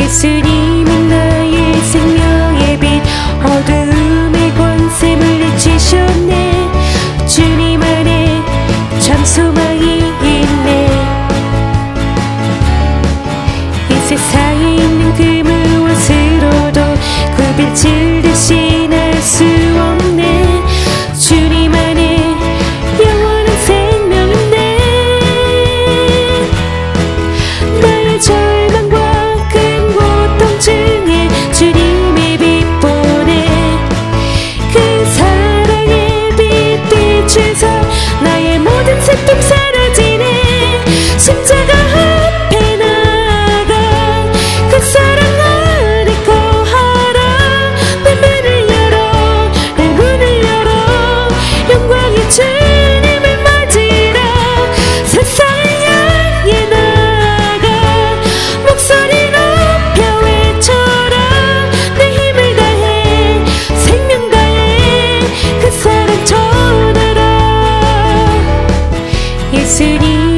예수님은 나의 생명의 빛, 어두움의 권세 물리치셨네. 주님 안에 참 소망이 있네. 이 세상에 있는 그 무엇으로도 구별질듯이 날 수 없네. 주님 안에 영원한 생명이네. 나의 절망과 큰 고통 중에 주님의 빛 보내. 그 사랑의 빛 비추서 나의 모든 슬픔 사라지네. 십자가 앞에 나가 그 사랑 안에 거하라. 내 문을 열어, 내 문을 열어. 영광의 주님을 맞이라. 세상을 향해 나가 목소리 높여 외쳐라. 내 힘을 다해 생명 다해 그 사랑 전하라. 예수님